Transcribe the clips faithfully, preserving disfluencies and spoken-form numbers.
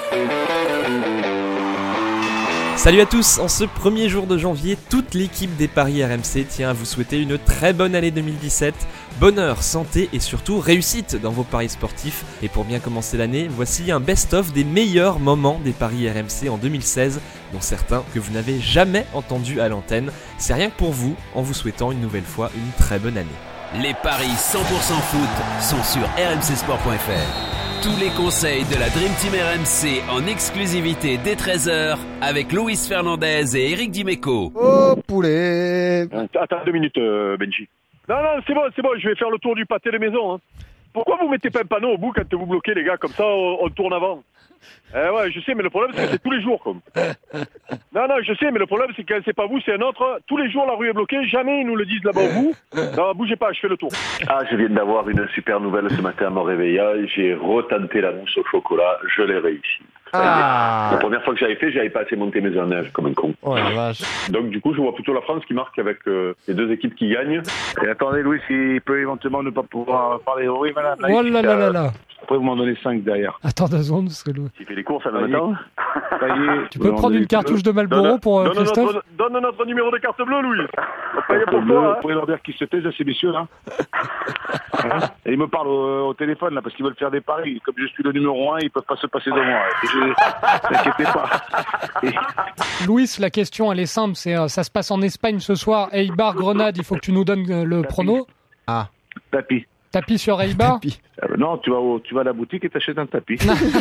Salut à tous, en ce premier jour de janvier, toute l'équipe des Paris R M C tient à vous souhaiter une très bonne année deux mille dix-sept. Bonheur, santé et surtout réussite dans vos paris sportifs. Et pour bien commencer l'année, voici un best-of des meilleurs moments des Paris R M C en deux mille seize, dont certains que vous n'avez jamais entendus à l'antenne. C'est rien que pour vous, en vous souhaitant une nouvelle fois une très bonne année. Les paris cent pour cent foot sont sur r m c sport point f r. Tous les conseils de la Dream Team R M C en exclusivité dès treize heures avec Luis Fernandez et Eric Dimeco. Oh poulet. Attends deux minutes euh, Benji. Non non c'est bon, c'est bon, je vais faire le tour du pâté de maison. Hein. Pourquoi vous mettez pas un panneau au bout quand vous bloquez les gars, comme ça on, on tourne avant? Eh ouais, je sais, mais le problème c'est que c'est tous les jours comme. Non non, je sais, mais le problème c'est que c'est pas vous, c'est un autre. Tous les jours la rue est bloquée, jamais ils nous le disent là-bas au bout. Non, bougez pas, je fais le tour. Ah, je viens d'avoir une super nouvelle ce matin en me réveillant. J'ai retenté la mousse au chocolat, je l'ai réussi. Ah. La première fois que j'avais fait, j'avais pas assez monté mes neige comme un con. Oh la vache. Donc du coup, je vois plutôt la France qui marque avec euh, les deux équipes qui gagnent. Et attendez, Louis, il peut éventuellement ne pas pouvoir parler. Oui, madame. Oh là là là là. Après, vous m'en donnez cinq derrière. Attends deux secondes, parce que Louis. Tu fais les courses en même temps. Ça y est. Tu peux prendre une cartouche de Marlboro pour euh, donne, Christophe notre, donne notre numéro de carte bleue, Louis. On paye pour Bleu, toi. vous Hein. pouvez leur dire qu'ils se taisent à ces messieurs là. Hein, et ils me parlent au, au téléphone là parce qu'ils veulent faire des paris. Comme je suis le numéro un, ils peuvent pas se passer de moi. Je... T'inquiétez pas. Et... Louis, la question elle est simple, c'est euh, ça se passe en Espagne ce soir, Eibar Grenade, il faut que tu nous donnes euh, le Tapis. prono. Ah, tapis. Tapis sur Eibar. Euh, non, tu vas, au, tu vas à la boutique et t'achètes un tapis.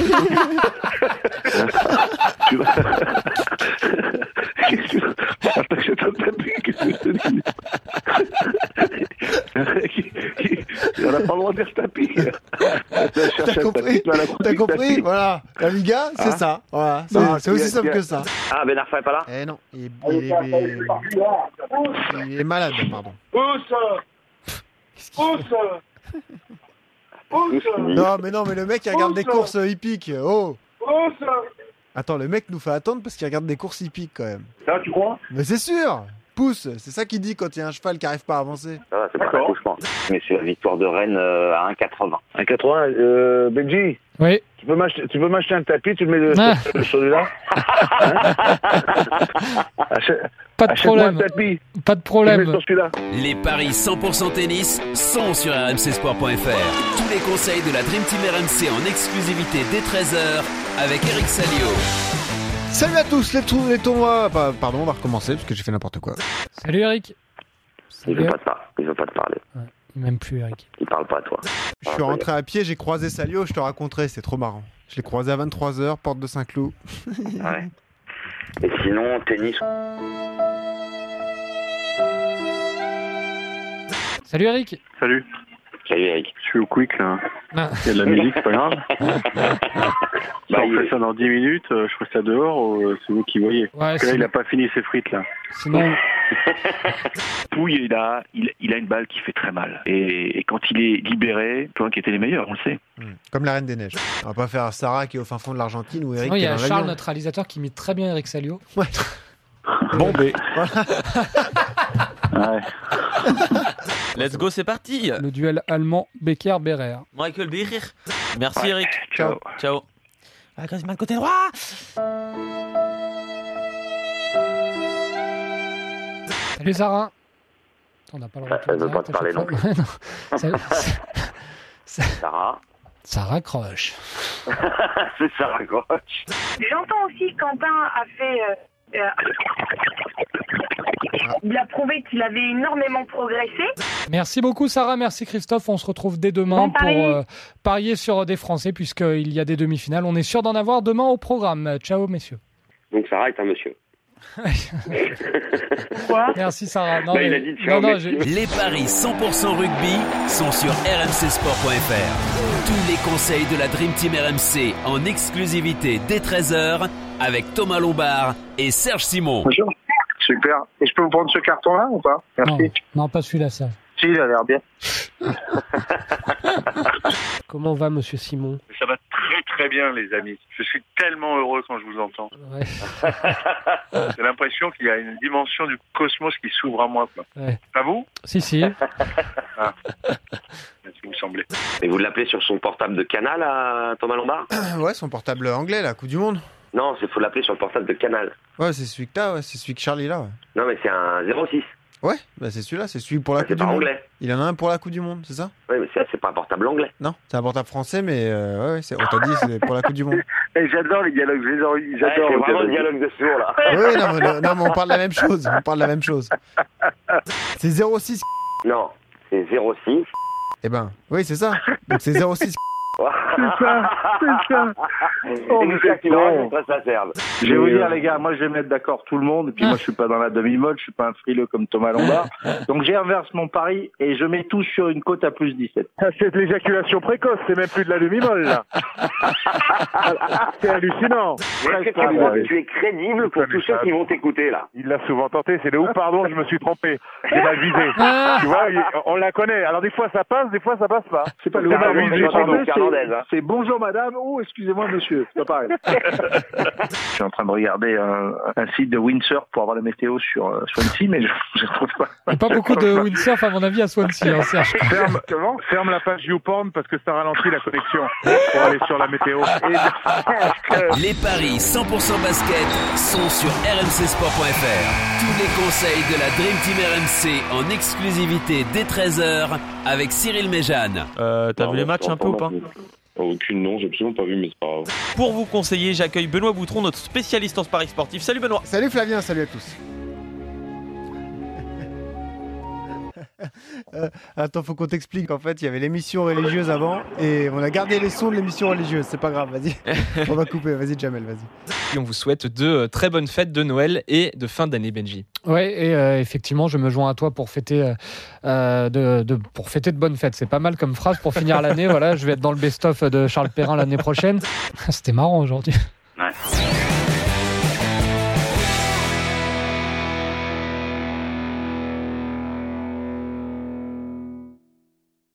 tu vas... T'achètes un tapis, qu'est-ce que je te dis? On n'a pas le droit de dire tapis. T'as compris? T'as compris? Voilà. La Liga, c'est hein? ça. Voilà. C'est, Ah, c'est aussi a, simple a... que ça. Ah, Ben Arfa est pas là? Eh non, il est, il est, il est, il est malade, pardon. Pousse. Pousse. Pousse. Non, mais non, mais le mec, il regarde des courses hippiques. Oh! Pousse. Attends, le mec nous fait attendre parce qu'il regarde des courses hippiques quand même. Ça, tu crois? Mais c'est sûr! Pousse, c'est ça qu'il dit quand il y a un cheval qui arrive pas à avancer. Ça va, c'est pas un accouchement. Mais c'est la victoire de Rennes euh, à un quatre-vingts. un quatre-vingts, euh, Benji, Oui. tu peux, m'acheter, tu peux m'acheter un tapis, tu le mets de, Ah. sur, sur celui-là. Hein? Achète, Pas de achète-moi problème. un tapis, Pas de tu le mets problème. sur celui-là. Les paris cent pour cent tennis sont sur r m c sport point f r. Tous les conseils de la Dream Team R M C en exclusivité dès treize heures avec Eric Salio. Salut à tous, les, trou- les tournois. Bah, pardon, on va recommencer parce que j'ai fait n'importe quoi. Salut Eric. Il Salut. veut pas te parler. Il veut pas te parler. Ouais, il m'aime plus Eric. Il parle pas à toi. Je suis rentré à pied, j'ai croisé Salio, je te raconterai, c'est trop marrant. Je l'ai croisé à vingt-trois heures, porte de Saint-Cloud. Ouais. Et sinon, tennis. Salut Eric. Salut. Salut Eric. Je suis au quick là. Ah. Il y a de la musique, c'est pas grave. Bah, on il fait est- ça dans dix minutes, euh, je ferai ça dehors, euh, c'est vous qui voyez. Ouais, Parce que là, sinon, il a pas fini ses frites là. sinon, Pouille, il a, il, il a une balle qui fait très mal. Et, et quand il est libéré, il peut inquiéter les meilleurs, on le sait. Hmm. Comme la Reine des Neiges. On va pas faire Sarah qui est au fin fond de l'Argentine ou Eric sinon, il qui y est a dans Charles, l'avion. notre réalisateur, qui imite très bien Eric Salio. Ouais. Bombé. Ouais. Let's go, c'est parti. Le duel allemand Becker-Berrer. Michael Becher. Merci Ouais. Eric. Ciao. Ciao. Ah, Griezmann côté droit. Salut Sarah. On n'a pas le Ça, retour ça veut direct pas te à parler chaque non fois. Non. Ça, ça, Sarah. ça raccroche. C'est Sarah Grosch. J'entends aussi que Quentin a fait... euh, euh, il a prouvé qu'il avait énormément progressé. Merci beaucoup Sarah, merci Christophe. On se retrouve dès demain Bon pour pari. euh, parier sur des Français puisqu'il y a des demi-finales. On est sûr d'en avoir demain au programme. Ciao messieurs. Donc Sarah est un monsieur. Quoi? Merci Sarah. Non, Bah, il mais- a dit ciao, non, non, messieurs. j'ai- Les paris cent pour cent rugby sont sur r m c sport point f r. Tous les conseils de la Dream Team R M C en exclusivité dès treize heures avec Thomas Lombard et Serge Simon. Bonjour. Super. Et je peux vous prendre ce carton-là ou pas? non, Merci. non, pas celui-là ça. Si, il a l'air bien. Comment va monsieur Simon? Ça va très très bien, les amis. Je suis tellement heureux quand je vous entends. Ouais. J'ai l'impression qu'il y a une dimension du cosmos qui s'ouvre à moi. Quoi. Ouais. Pas vous? Si, si. Ah. Si vous semblez. Et vous l'appelez sur son portable de Canal à Thomas Lombard? Ouais, son portable anglais, la Coupe du Monde. Non, il faut l'appeler sur le portable de Canal. Ouais, c'est celui que t'as, ouais, c'est celui que Charlie là. Ouais, non, mais c'est un zéro six. Ouais, bah c'est celui-là, c'est celui pour la ah, Coupe du Monde. Anglais. Il en a un pour la Coupe du Monde, c'est ça? Oui, mais c'est, c'est pas un portable anglais. Non, c'est un portable français, mais euh, ouais, ouais, c'est, on t'a dit c'est pour la Coupe du Monde. Et j'adore les dialogues, j'adore, j'adore ouais, le c'est vraiment dialogue. le dialogue de sourd là. Oui, non, mais, non, mais on parle de la même chose, on parle de la même chose. C'est zéro six. Non, c'est zéro six. Eh ben, oui, c'est ça. Donc c'est zéro six. C'est ça, c'est ça. Oh, mais c'est qui va très sincère. Je vais vous dire, les gars, moi je vais mettre d'accord tout le monde. Et puis moi je suis pas dans la demi-molle, je suis pas un frileux comme Thomas Lombard. Donc j'inverse mon pari et je mets tout sur une cote à plus dix-sept. C'est de l'éjaculation précoce, c'est même plus de la demi-molle là. C'est hallucinant. Est-ce que tu crois que tu es crédible pour tous ceux qui vont t'écouter là? Il l'a souvent tenté, c'est le ou pardon, je me suis trompé. J'ai mal visé. Tu vois, on la connaît. Alors des fois ça passe, des fois ça passe pas. C'est pas le mal visé, pardon. C'est, c'est bonjour madame, ou excusez-moi monsieur, c'est pas pareil. Je suis en train de regarder un, un site de windsurf pour avoir la météo sur euh, Swansea, mais je ne trouve pas. Il n'y a pas beaucoup de windsurf à mon avis à Swansea, hein, Serge. Ferme, ferme la page YouPorn parce que ça ralentit la connexion pour aller sur la météo. Les paris cent pour cent basket sont sur r m c sport point f r. Tous les conseils de la Dream Team R M C en exclusivité dès treize heures avec Cyril Méjeanne. Euh, t'as non, vu les matchs un peu ou pas? Aucune, non, j'ai absolument pas vu, mais c'est pas grave. Pour vous conseiller, j'accueille Benoît Boutron, notre spécialiste en paris sportif. Salut Benoît. Salut Flavien, salut à tous. euh, attends, faut qu'on t'explique. En fait, il y avait l'émission religieuse avant et on a gardé les sons de l'émission religieuse. C'est pas grave, vas-y. On va couper, vas-y Jamel, vas-y. Et on vous souhaite de euh, très bonnes fêtes de Noël et de fin d'année, Benji. Ouais, et euh, effectivement, je me joins à toi pour fêter, euh, de, de, pour fêter de bonnes fêtes. C'est pas mal comme phrase pour finir l'année. Voilà, je vais être dans le best-of de Charles Perrin l'année prochaine. C'était marrant aujourd'hui. Ouais.